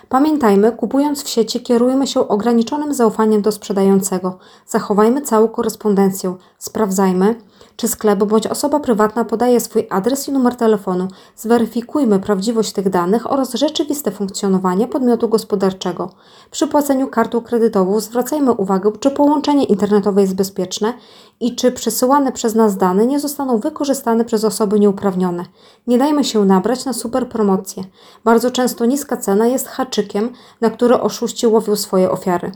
Pamiętajmy, kupując w sieci kierujmy się ograniczonym zaufaniem do sprzedającego. Zachowajmy całą korespondencję. Sprawdzajmy, czy sklep bądź osoba prywatna podaje swój adres i numer telefonu. Zweryfikujmy prawdziwość tych danych oraz rzeczywiste funkcjonowanie podmiotu gospodarczego. Przy płaceniu kartą kredytową zwracajmy uwagę, czy połączenie internetowe jest bezpieczne i czy przesyłane przez nas dane nie zostaną wykorzystane przez osoby nieuprawnione. Nie dajmy się nabrać na super promocje. Bardzo często niska cena jest haczykiem, na który oszuści łowią swoje ofiary.